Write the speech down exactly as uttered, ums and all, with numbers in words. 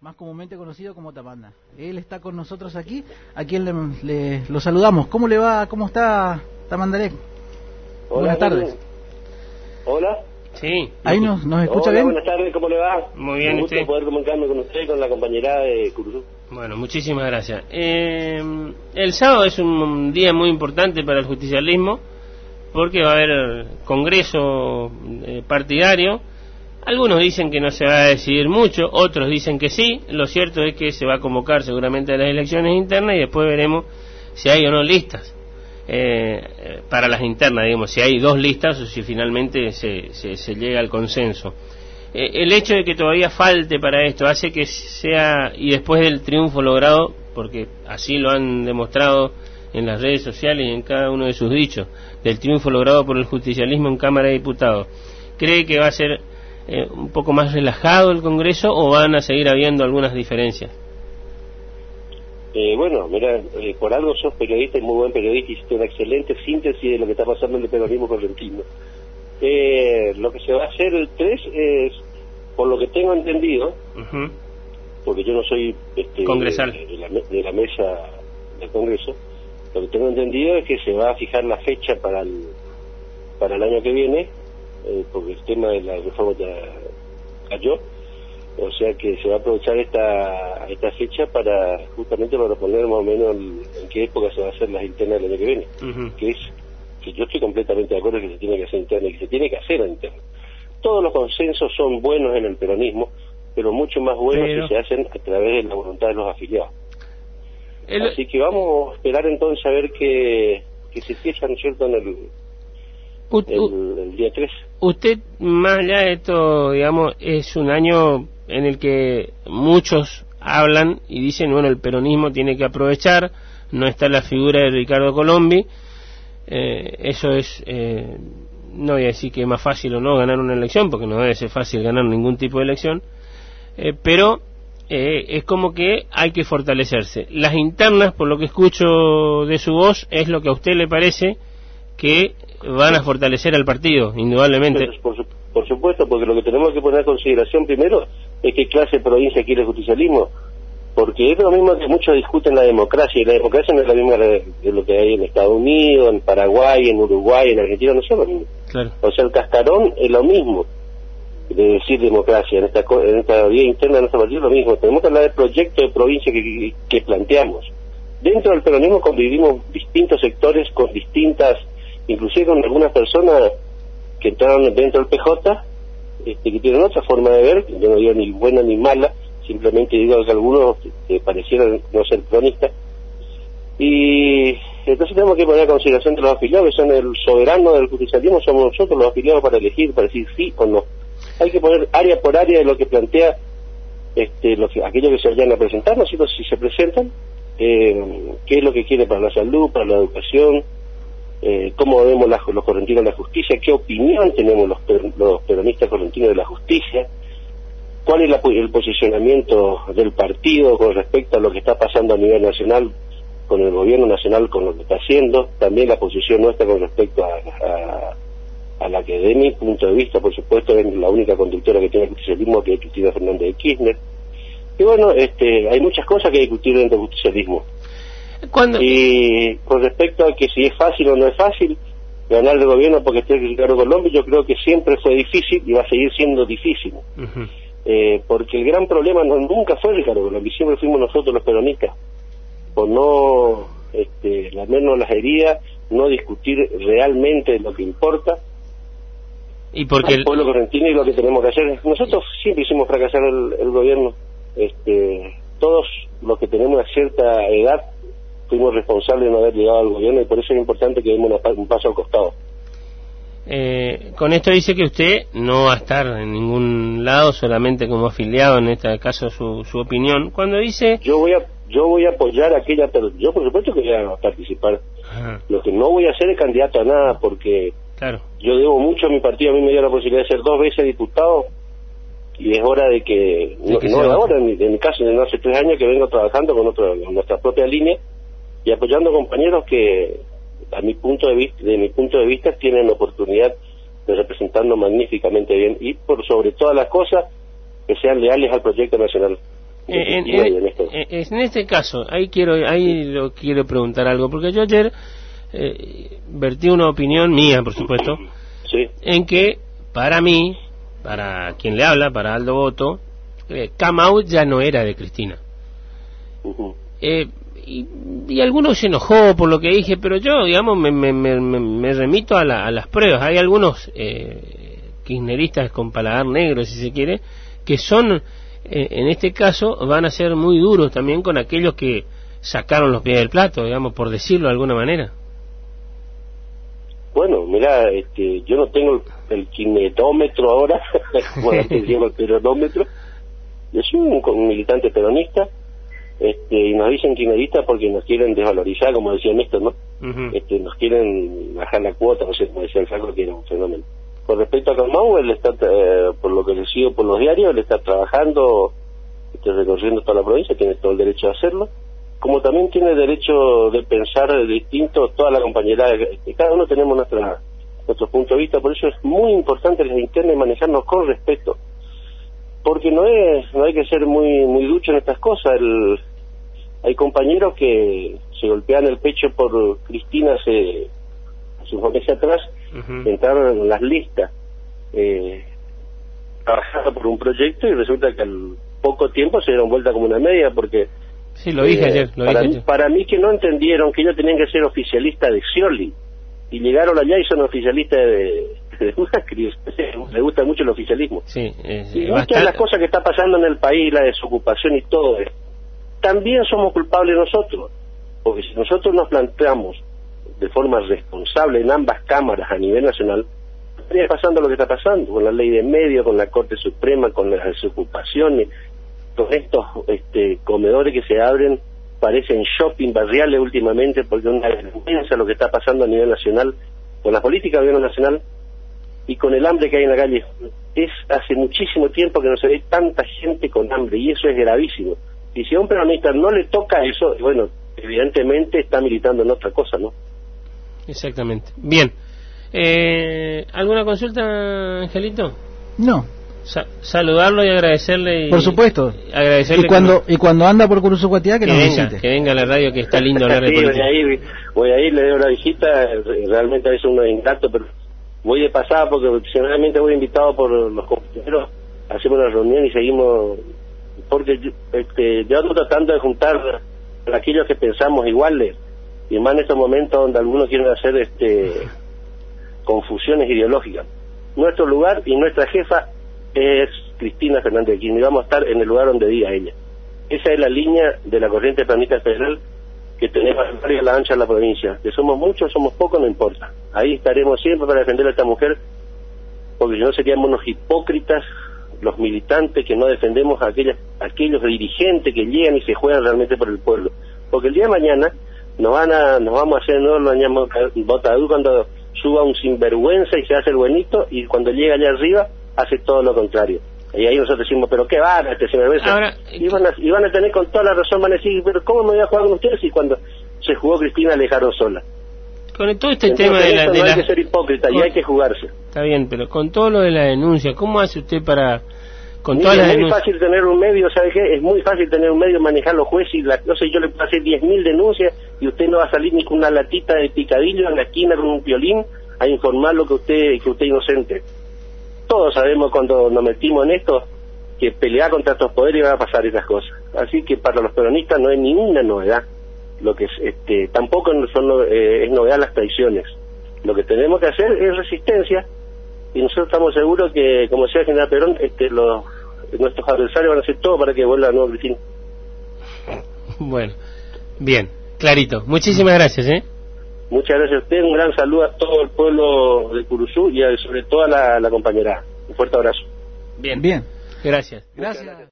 más comúnmente conocido como Tamanda. Él está con nosotros aquí, a quien le, le, lo saludamos. ¿Cómo le va? ¿Cómo está Tamandaré? Buenas tardes. Hola. Sí. ¿Ahí nos, nos escucha Hola, bien? Buenas tardes, ¿cómo le va? Muy bien, Un gusto usted. poder comunicarme con usted y con la compañera de Curuzú. Bueno, muchísimas gracias. Eh, el sábado es un día muy importante para el justicialismo porque va a haber congreso eh, partidario. Algunos dicen que no se va a decidir mucho, otros dicen que sí. Lo cierto es que se va a convocar seguramente a las elecciones internas y después veremos si hay o no listas eh, para las internas, digamos, si hay dos listas o si finalmente se, se, se llega al consenso. Eh, el hecho de que todavía falte para esto hace que sea, y después del triunfo logrado, porque así lo han demostrado en las redes sociales y en cada uno de sus dichos, del triunfo logrado por el justicialismo en Cámara de Diputados, ¿cree que va a ser Eh, un poco más relajado el Congreso o van a seguir habiendo algunas diferencias? Eh, bueno, mira, eh, por algo sos periodista y muy buen periodista, hiciste una excelente síntesis de lo que está pasando en el peronismo correntino. Eh, lo que se va a hacer el tres es, por lo que tengo entendido, Uh-huh. porque yo no soy este, Congresal. De, de, la, de la mesa del Congreso, lo que tengo entendido es que se va a fijar la fecha para el, para el año que viene, Eh, porque el tema de la reforma ya cayó, o sea que se va a aprovechar esta esta fecha para justamente para poner más o menos el, en qué época se va a hacer las internas del año que viene, Uh-huh. que es que yo estoy completamente de acuerdo que se tiene que hacer interna y que se tiene que hacer interna. Todos los consensos son buenos en el peronismo, pero mucho más buenos pero... si se hacen a través de la voluntad de los afiliados. El... Así que vamos a esperar entonces a ver que, que se fijan, ¿no es cierto?, en el U El, el día tres. Usted, más allá de esto, digamos, es un año en el que muchos hablan y dicen, bueno, el peronismo tiene que aprovechar, no está la figura de Ricardo Colombi, eh, eso es, eh, no voy a decir que es más fácil o no ganar una elección, porque no debe ser fácil ganar ningún tipo de elección, eh, pero eh, es como que hay que fortalecerse. Las internas, por lo que escucho de su voz, es lo que a usted le parece que van a fortalecer al partido, indudablemente. Por, su, por supuesto, porque lo que tenemos que poner en consideración primero es qué clase de provincia quiere el justicialismo, porque es lo mismo que muchos discuten la democracia, y la democracia no es la misma de lo que hay en Estados Unidos, en Paraguay, en Uruguay, en Argentina, no son lo mismo. Claro. O sea, el cascarón es lo mismo de decir democracia, en esta, en esta vía interna de nuestro partido es lo mismo. Tenemos que hablar del proyecto de provincia que, que, que planteamos. Dentro del peronismo convivimos distintos sectores con distintas, inclusive con algunas personas que entraron dentro del P J, este, que tienen otra forma de ver, yo no digo ni buena ni mala, simplemente digo que algunos eh, parecieran no ser cronistas, y entonces tenemos que poner a consideración de los afiliados, que son el soberano del justicialismo, somos nosotros los afiliados para elegir, para decir sí o no. Hay que poner área por área de lo que plantea este, lo que, aquellos que se vayan a presentar, nosotros si se presentan, eh, qué es lo que quiere para la salud, para la educación, Eh, cómo vemos la, los correntinos de la justicia, qué opinión tenemos los, per, los peronistas correntinos de la justicia, cuál es la, el posicionamiento del partido con respecto a lo que está pasando a nivel nacional, con el gobierno nacional, con lo que está haciendo, también la posición nuestra con respecto a, a, a la que de mi punto de vista, por supuesto, es la única conductora que tiene el justicialismo, que es Cristina Fernández de Kirchner. Y bueno, este, hay muchas cosas que hay que discutir dentro del justicialismo. ¿Cuándo? Y con respecto a que si es fácil o no es fácil ganar el gobierno porque esté Ricardo Colombi, yo creo que siempre fue difícil y va a seguir siendo difícil. Uh-huh. eh, porque el gran problema no, nunca fue Ricardo Colombi, siempre fuimos nosotros los peronistas, por no este, lamernos las heridas, no discutir realmente lo que importa y porque al pueblo correntino y lo que tenemos que hacer. Nosotros siempre hicimos fracasar el, el gobierno, este, todos los que tenemos una cierta edad fuimos responsables de no haber llegado al gobierno, y por eso es importante que demos una, un paso al costado. Eh, con esto dice que usted no va a estar en ningún lado, solamente como afiliado, en este caso su, su opinión. Cuando dice... Yo voy a yo voy a apoyar a aquella... Yo por supuesto que voy a participar. Ajá. Lo que no voy a hacer es candidato a nada, porque claro, yo debo mucho a mi partido. A mí me dio la posibilidad de ser dos veces diputado, y es hora de que... De no que no sea ahora, en, en mi caso, en hace tres años que vengo trabajando con, otro, con nuestra propia línea, y apoyando compañeros que a mi punto de vista de mi punto de vista tienen la oportunidad de representarnos magníficamente bien, y por sobre todas las cosas que sean leales al proyecto nacional. en, en, en, en este caso, ahí quiero ahí lo quiero preguntar algo, porque yo ayer eh, vertí una opinión mía, por supuesto, sí. en que para mí, para quien le habla, para Aldo Boto, eh, Come Out ya no era de Cristina. Uh-huh. eh, y, y algunos se enojó por lo que dije, pero yo, digamos, me, me, me, me remito a, la, a las pruebas. Hay algunos eh, kirchneristas con paladar negro, si se quiere, que son, eh, en este caso, van a ser muy duros también con aquellos que sacaron los pies del plato, digamos, por decirlo de alguna manera. Bueno, mira, este, yo no tengo el, el kinetómetro ahora, como antes decíamos el peronómetro. Yo soy un, un militante peronista, este, y nos dicen kirchneristas porque nos quieren desvalorizar, como decía Néstor, ¿no? Uh-huh. Este, nos quieren bajar la cuota, no sé, como decía el Franco, que era un fenómeno. Con respecto a Camau, él está, eh, por lo que le sigo por los diarios, él está trabajando, está recorriendo toda la provincia, tiene todo el derecho de hacerlo, como también tiene el derecho de pensar distinto toda la compañera, cada uno tenemos nuestra, nuestro punto de vista, por eso es muy importante las internas y manejarnos con respeto, porque no es, no hay que ser muy muy ducho en estas cosas. El, hay compañeros que se golpean el pecho por Cristina hace, hace unos meses atrás, uh-huh. entraron en las listas, eh, trabajando por un proyecto y resulta que al poco tiempo se dieron vuelta como una media, porque sí, lo dije eh, ayer, lo para, dije mí, ayer. para mí que no entendieron que ellos tenían que ser oficialistas de Scioli, y llegaron allá y son oficialistas de, de Macri. Les gusta mucho el oficialismo. Sí, es, y muchas de las cosas que está pasando en el país, la desocupación y todo eso, también somos culpables nosotros, porque si nosotros nos planteamos de forma responsable en ambas cámaras a nivel nacional, estaría pasando lo que está pasando, con la ley de medios, con la Corte Suprema, con las desocupaciones, con estos este, comedores que se abren, parecen shopping barriales últimamente, porque es una vergüenza lo que está pasando a nivel nacional, con la política del gobierno nacional y con el hambre que hay en la calle. Es hace muchísimo tiempo que no se ve tanta gente con hambre, y eso es gravísimo. Y si a un peronista no le toca eso, bueno, evidentemente está militando en otra cosa, ¿no? Exactamente. Bien. Eh, ¿Alguna consulta, Angelito? No. Sa saludarlo y agradecerle. Y, por supuesto. Agradecerle y cuando que, y cuando anda por Curuzucuatiá, que, que nos venga, visite. Que venga a la radio, que está lindo hablar de sí, política. Voy a ir, voy a ir, le doy una visita. Realmente a veces uno es ingrato, pero voy de pasada porque generalmente voy invitado por los compañeros, hacemos una reunión y seguimos, porque este, yo ando tratando de juntar a aquellos que pensamos iguales, y más en estos momentos donde algunos quieren hacer este confusiones ideológicas. Nuestro lugar y nuestra jefa es Cristina Fernández de Kirchner, y vamos a estar en el lugar donde diga ella. Esa es la línea de la corriente peronista federal que tenemos a la ancha de la provincia. Que somos muchos, somos pocos, no importa. Ahí estaremos siempre para defender a esta mujer, porque si no seríamos unos hipócritas, los militantes que no defendemos a aquellas, aquellos dirigentes que llegan y se juegan realmente por el pueblo. Porque el día de mañana nos van a, nos vamos a hacer, no lo llamamos botadú cuando suba un sinvergüenza y se hace el buenito, y cuando llega allá arriba hace todo lo contrario. Y ahí nosotros decimos, pero qué va, este sinvergüenza. Ahora, y van, a, y van a tener con toda la razón, van a decir, pero ¿cómo me voy a jugar con ustedes si cuando se jugó Cristina la dejaron sola? Con todo este Entonces, tema de la... De no la... hay que ser hipócrita, con... y hay que jugarse. Está bien, pero con todo lo de la denuncia, ¿cómo hace usted para... con Mira, todas las es muy denuncias? fácil tener un medio, ¿sabe qué? Es muy fácil tener un medio, manejar los jueces y la... no sé, yo le puedo hacer diez mil denuncias y usted no va a salir ni con una latita de picadillo en la esquina con un violín a informar lo que usted que usted es inocente. Todos sabemos cuando nos metimos en esto que pelear contra estos poderes va a pasar esas cosas. Así que para los peronistas no es ninguna novedad. Lo que es, este, tampoco son, eh, es novedad las traiciones. Lo que tenemos que hacer es resistencia, y nosotros estamos seguros que, como decía el general Perón, este, los, nuestros adversarios van a hacer todo para que vuelva la nueva Cristina. Bueno, bien, clarito. Muchísimas gracias, ¿eh? Muchas gracias a usted, un gran saludo a todo el pueblo de Curuzú y a, sobre todo a la, la compañera. Un fuerte abrazo. Bien, bien. Gracias. Gracias.